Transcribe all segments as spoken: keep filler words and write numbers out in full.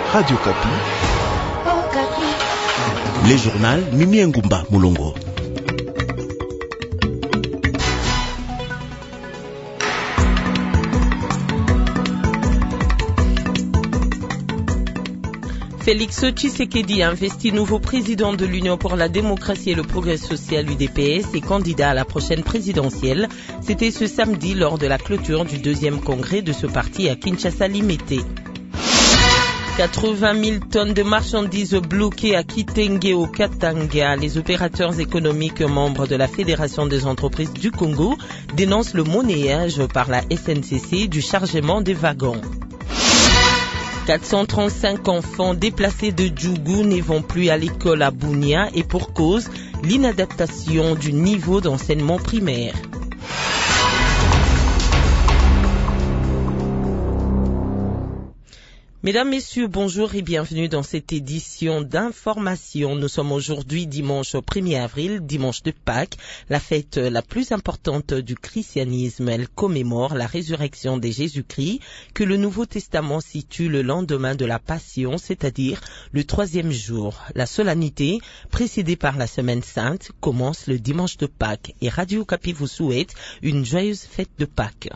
Radio Kapi. Oh, Kapi. Les journaux Mimi Ngumba Mulongo. Félix Tshisekedi, investi nouveau président de l'Union pour la démocratie et le progrès social U D P S et candidat à la prochaine présidentielle. C'était ce samedi lors de la clôture du deuxième congrès de ce parti à Kinshasa-Limete. quatre-vingt mille tonnes de marchandises bloquées à Kitenge au Katanga. Les opérateurs économiques membres de la Fédération des entreprises du Congo dénoncent le monnayage par la S N C C du chargement des wagons. quatre cent trente-cinq enfants déplacés de Djougou ne vont plus à l'école à Bunia et pour cause, l'inadaptation du niveau d'enseignement primaire. Mesdames, Messieurs, bonjour et bienvenue dans cette édition d'information. Nous sommes aujourd'hui dimanche premier avril, dimanche de Pâques, la fête la plus importante du christianisme. Elle commémore la résurrection de Jésus-Christ que le Nouveau Testament situe le lendemain de la Passion, c'est-à-dire le troisième jour. La solennité, précédée par la Semaine Sainte, commence le dimanche de Pâques et Radio Kapi vous souhaite une joyeuse fête de Pâques.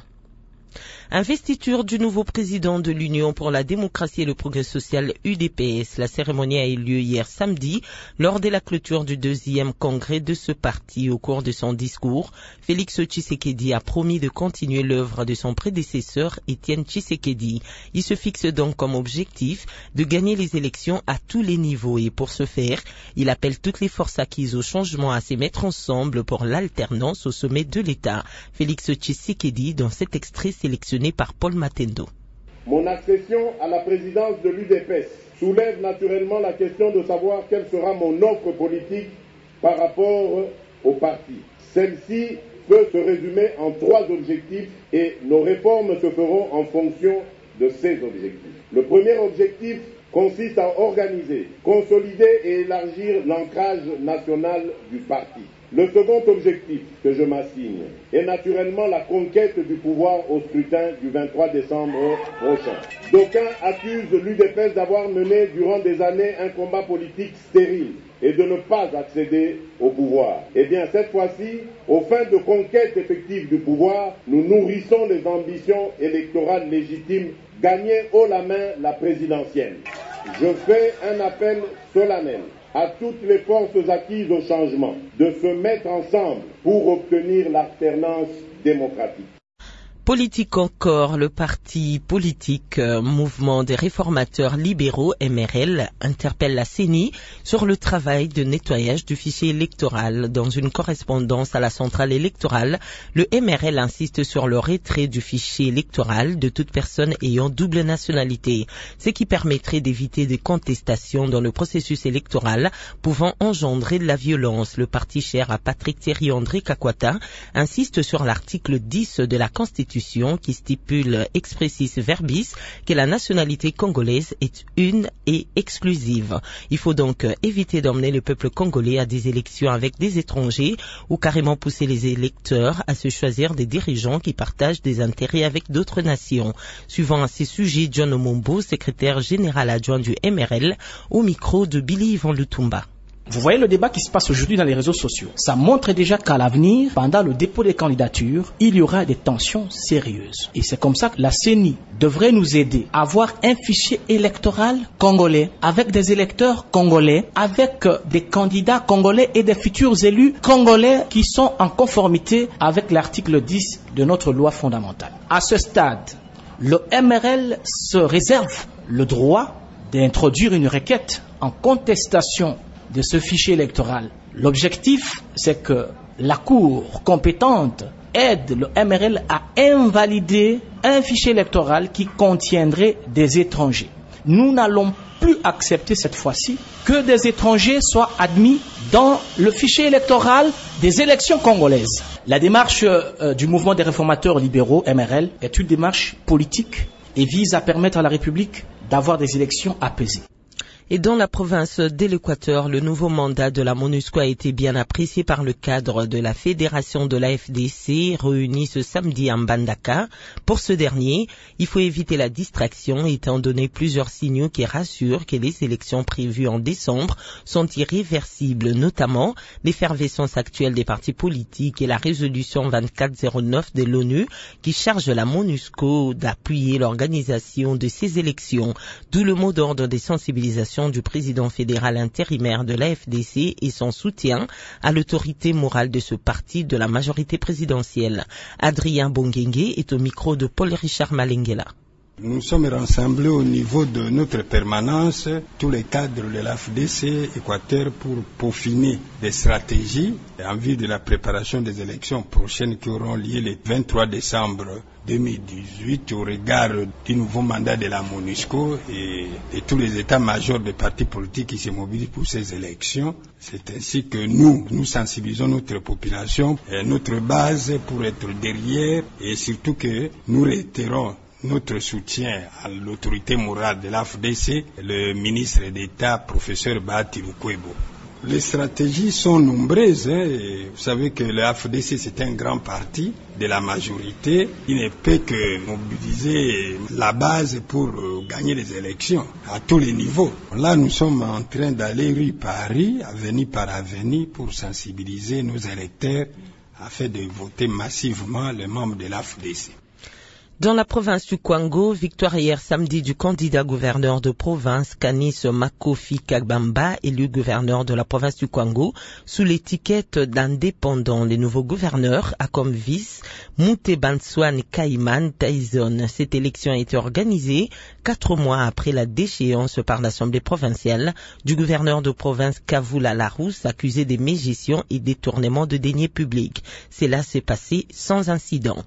Investiture du nouveau président de l'Union pour la démocratie et le progrès social U D P S. La cérémonie a eu lieu hier samedi lors de la clôture du deuxième congrès de ce parti. Au cours de son discours, Félix Tshisekedi a promis de continuer l'œuvre de son prédécesseur Étienne Tshisekedi. Il se fixe donc comme objectif de gagner les élections à tous les niveaux et pour ce faire, il appelle toutes les forces acquises au changement à se mettre ensemble pour l'alternance au sommet de l'État. Félix Tshisekedi dans cet extrait sélectionné par Paul Matendo. Mon accession à la présidence de l'U D P S soulève naturellement la question de savoir quelle sera mon offre politique par rapport au parti. Celle-ci peut se résumer en trois objectifs et nos réformes se feront en fonction de ces objectifs. Le premier objectif consiste à organiser, consolider et élargir l'ancrage national du parti. Le second objectif que je m'assigne est naturellement la conquête du pouvoir au scrutin du vingt-trois décembre prochain. D'aucuns accusent l'U D P S d'avoir mené durant des années un combat politique stérile et de ne pas accéder au pouvoir. Eh bien, cette fois-ci, aux fins de conquête effective du pouvoir, nous nourrissons les ambitions électorales légitimes, gagner haut la main la présidentielle. Je fais un appel solennel à toutes les forces acquises au changement de se mettre ensemble pour obtenir l'alternance démocratique. Politique encore, le parti politique euh, Mouvement des réformateurs libéraux M R L interpelle la C E N I sur le travail de nettoyage du fichier électoral. Dans une correspondance à la centrale électorale, le M R L insiste sur le retrait du fichier électoral de toute personne ayant double nationalité, ce qui permettrait d'éviter des contestations dans le processus électoral pouvant engendrer de la violence. Le parti cher à Patrick Thierry André Kakwata insiste sur l'article dix de la Constitution qui stipule expressis verbis que la nationalité congolaise est une et exclusive. Il faut donc éviter d'emmener le peuple congolais à des élections avec des étrangers ou carrément pousser les électeurs à se choisir des dirigeants qui partagent des intérêts avec d'autres nations. Suivant à ces sujets, John Omombo, secrétaire général adjoint du M R L, au micro de Billy Yvan Lutumba. Vous voyez le débat qui se passe aujourd'hui dans les réseaux sociaux. Ça montre déjà qu'à l'avenir, pendant le dépôt des candidatures, il y aura des tensions sérieuses. Et c'est comme ça que la C E N I devrait nous aider à avoir un fichier électoral congolais, avec des électeurs congolais, avec des candidats congolais et des futurs élus congolais qui sont en conformité avec l'article dix de notre loi fondamentale. À ce stade, le M R L se réserve le droit d'introduire une requête en contestation de ce fichier électoral. L'objectif, c'est que la Cour compétente aide le M R L à invalider un fichier électoral qui contiendrait des étrangers. Nous n'allons plus accepter cette fois-ci que des étrangers soient admis dans le fichier électoral des élections congolaises. La démarche euh, du mouvement des réformateurs libéraux, M R L, est une démarche politique et vise à permettre à la République d'avoir des élections apaisées. Et dans la province de l'Équateur, le nouveau mandat de la MONUSCO a été bien apprécié par le cadre de la fédération de l'A F D C réunie ce samedi à Mbandaka. Pour ce dernier, il faut éviter la distraction étant donné plusieurs signaux qui rassurent que les élections prévues en décembre sont irréversibles, notamment l'effervescence actuelle des partis politiques et la résolution vingt-quatre zéro neuf de l'ONU qui charge la MONUSCO d'appuyer l'organisation de ces élections, d'où le mot d'ordre des sensibilisations du président fédéral intérimaire de l'A F D C et son soutien à l'autorité morale de ce parti de la majorité présidentielle. Adrien Bongengue est au micro de Paul-Richard Malengela. Nous sommes rassemblés au niveau de notre permanence, tous les cadres de l'A F D C Équateur pour peaufiner des stratégies en vue de la préparation des élections prochaines qui auront lieu le vingt-trois décembre deux mille dix-huit au regard du nouveau mandat de la MONUSCO et de tous les états-majors des partis politiques qui se mobilisent pour ces élections. C'est ainsi que nous, nous sensibilisons notre population, et notre base pour être derrière et surtout que nous réitérons notre soutien à l'autorité morale de l'A F D C, le ministre d'État, professeur Bahati Lukwebo. Les stratégies sont nombreuses. Hein, et vous savez que l'A F D C, c'est un grand parti de la majorité. Il ne peut que mobiliser la base pour euh, gagner les élections à tous les niveaux. Là, nous sommes en train d'aller rue par rue, avenue par avenue, pour sensibiliser nos électeurs afin de voter massivement les membres de l'A F D C. Dans la province du Kwango, victoire hier samedi du candidat gouverneur de province Kanis Makofi Kagbamba, élu gouverneur de la province du Kwango, sous l'étiquette d'indépendant. Les nouveaux gouverneurs a comme vice Moutebanswan Kaiman Tyson. Cette élection a été organisée quatre mois après la déchéance par l'Assemblée provinciale du gouverneur de province Kavula Larousse, accusé des mégissions et détournements de deniers publics. Cela s'est passé sans incident.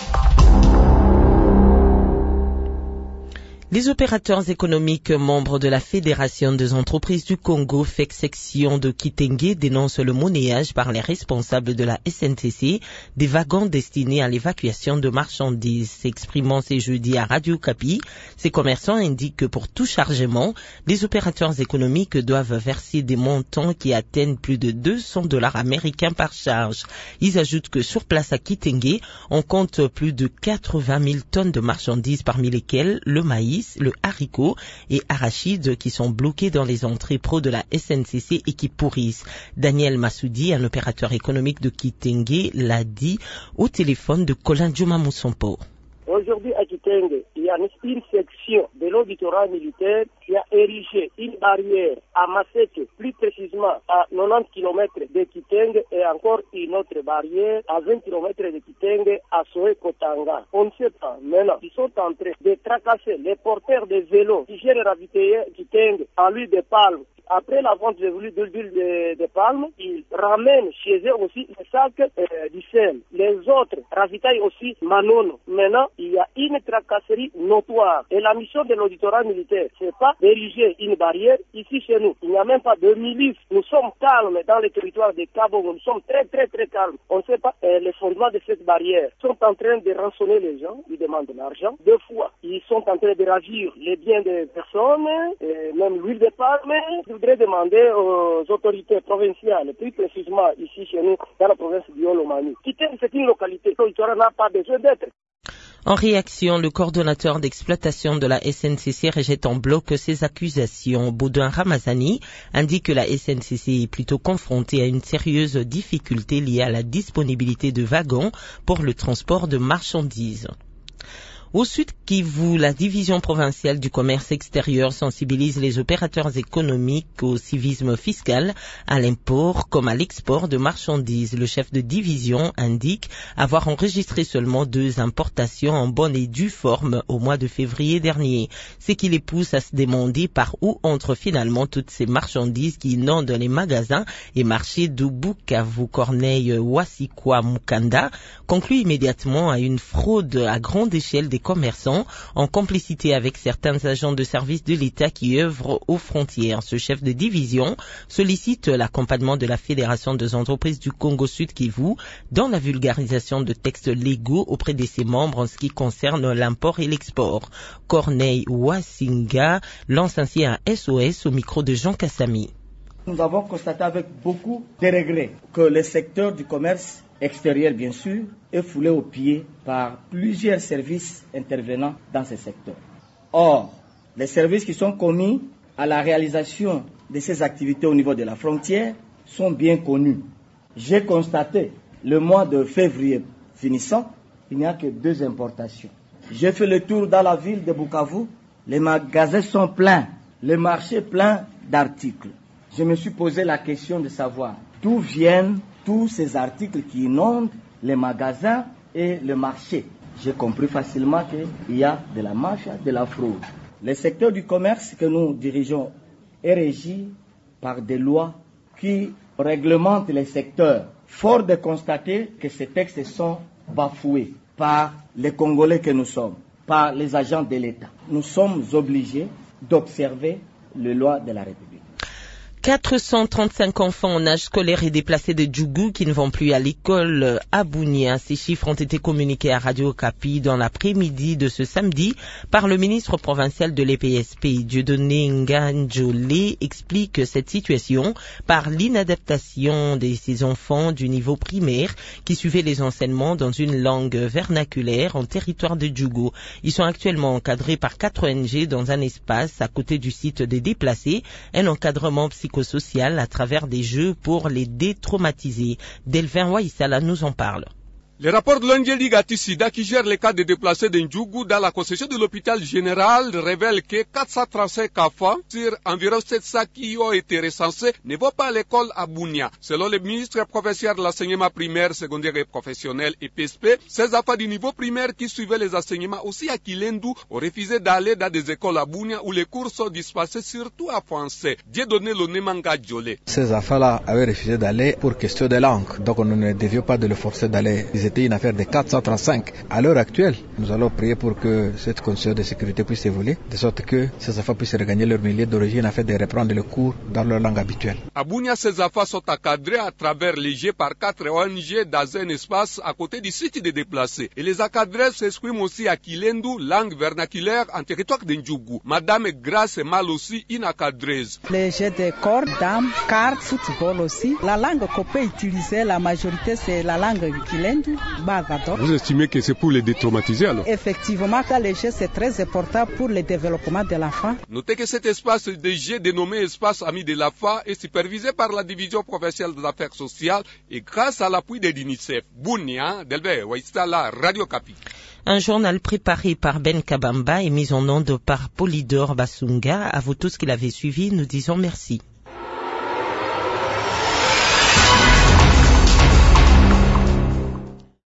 Les opérateurs économiques membres de la Fédération des entreprises du Congo, F E C section de Kitenge, dénoncent le monnayage par les responsables de la S N C C des wagons destinés à l'évacuation de marchandises. S'exprimant ce jeudi à Radio Kapi, ces commerçants indiquent que pour tout chargement, les opérateurs économiques doivent verser des montants qui atteignent plus de deux cents dollars américains par charge. Ils ajoutent que sur place à Kitenge, on compte plus de quatre-vingt mille tonnes de marchandises, parmi lesquelles le maïs, le haricot et arachide qui sont bloqués dans les entrées pro de la S N C C et qui pourrissent. Daniel Massoudi, un opérateur économique de Kitenge, l'a dit au téléphone de Colin Djuma Moussompo. Aujourd'hui à Kitenge, il y a une section de l'auditorat militaire qui a érigé une barrière à Maseke, plus précisément à quatre-vingt-dix kilomètres de Kitenge, et encore une autre barrière à vingt kilomètres de Kitenge à Soé-Kotanga. On ne sait pas. Maintenant, ils sont en train de tracasser les porteurs de vélos qui gèrent ravitailler Kitenge en l'huile de palme. Après la vente de l'huile de, de palme, ils ramènent chez eux aussi les sacs euh, du sel. Les autres ravitaillent aussi Manono. Maintenant, il y a une tracasserie notoire. Et la mission de l'auditorat militaire, c'est pas d'ériger une barrière ici chez nous. Il n'y a même pas de milice. Nous sommes calmes dans les territoires de Cabo. Nous sommes très très très calmes. On ne sait pas euh, les fondements de cette barrière. Ils sont en train de rançonner les gens. Ils demandent de l'argent. Deux fois, ils sont en train de ravir les biens des personnes, euh, même l'huile de palme. Je voudrais demander aux autorités provinciales, plus précisément ici chez nous, dans la province du Yolomani. Kitenge, c'est une localité. L'auditorat n'a pas besoin d'être. En réaction, le coordonnateur d'exploitation de la S N C C rejette en bloc ces accusations. Baudouin Ramazani indique que la S N C C est plutôt confrontée à une sérieuse difficulté liée à la disponibilité de wagons pour le transport de marchandises. Au Sud Kivu, la division provinciale du commerce extérieur sensibilise les opérateurs économiques au civisme fiscal, à l'import comme à l'export de marchandises. Le chef de division indique avoir enregistré seulement deux importations en bonne et due forme au mois de février dernier, ce qui les pousse à se demander par où entrent finalement toutes ces marchandises qui inondent les magasins et marchés de Bukavu. Corneille Wassikwa Mukanda conclut immédiatement à une fraude à grande échelle des commerçants en complicité avec certains agents de service de l'État qui œuvrent aux frontières. Ce chef de division sollicite l'accompagnement de la Fédération des entreprises du Congo Sud Kivu dans la vulgarisation de textes légaux auprès de ses membres en ce qui concerne l'import et l'export. Corneille Wasinga lance ainsi un S O S au micro de Jean Kassami. Nous avons constaté avec beaucoup de regrets que le secteur du commerce extérieur, bien sûr, est foulé aux pieds par plusieurs services intervenant dans ce secteur. Or, les services qui sont commis à la réalisation de ces activités au niveau de la frontière sont bien connus. J'ai constaté, le mois de février finissant, il n'y a que deux importations. J'ai fait le tour dans la ville de Bukavu, les magasins sont pleins, les marchés pleins d'articles. Je me suis posé la question de savoir d'où viennent tous ces articles qui inondent les magasins et le marché. J'ai compris facilement qu'il y a de la mafia, de la fraude. Le secteur du commerce que nous dirigeons est régi par des lois qui réglementent les secteurs. Fort de constater que ces textes sont bafoués par les Congolais que nous sommes, par les agents de l'État. Nous sommes obligés d'observer les lois de la République. quatre cent trente-cinq enfants en âge scolaire et déplacés de Djougou qui ne vont plus à l'école à Bunia. Ces chiffres ont été communiqués à Radio Okapi dans l'après-midi de ce samedi par le ministre provincial de l'E P S P. Dieudonné Nganjolé explique cette situation par l'inadaptation de ces enfants du niveau primaire qui suivaient les enseignements dans une langue vernaculaire en territoire de Djougou. Ils sont actuellement encadrés par quatre O N G dans un espace à côté du site des déplacés, un encadrement psychologique social à travers des jeux pour les détraumatiser. Delvin Waïsala nous en parle. Le rapport de l'O N G Ligati Sida qui gère les cas de déplacés de Ndjougou dans la concession de l'hôpital général révèle que quatre cent trente-cinq enfants sur environ sept cents qui ont été recensés ne vont pas à l'école à Bunia. Selon le ministre provincial de l'enseignement primaire, secondaire et professionnel E P S P, ces enfants du niveau primaire qui suivaient les enseignements aussi à Kilendu ont refusé d'aller dans des écoles à Bunia où les cours sont dispensés surtout en français. Dieudonné Nganjolé. Ces enfants-là avaient refusé d'aller pour question de langue, donc nous ne devions pas de les forcer d'aller. C'était une affaire de quatre cent trente-cinq. À l'heure actuelle, nous allons prier pour que cette condition de sécurité puisse évoluer, de sorte que ces enfants puissent regagner leur milieu d'origine afin de reprendre le cours dans leur langue habituelle. À Bunia, ces enfants sont encadrés à travers les jets par quatre O N G dans un espace à côté du site des déplacés. Et les encadrés s'expriment aussi à Kilendu, langue vernaculaire en territoire de Ndjougou. Madame Grace Mal aussi, une encadreuse. Les jets de cordes, dames, cartes, football aussi. La langue qu'on peut utiliser, la majorité, c'est la langue Kilendu. Vous estimez que c'est pour les détraumatiser alors? Effectivement, quand les jeux c'est très important pour le développement de l'enfant. Notez que cet espace de jeux dénommé Espace Ami de l'Enfant est supervisé par la division provinciale des affaires sociales et grâce à l'appui de l'UNICEF. Bunia, Delbert, Waïstala, Radio Okapi. Un journal préparé par Ben Kabamba et mis en onde par Polydor Basunga. À vous tous qui l'avez suivi, nous disons merci.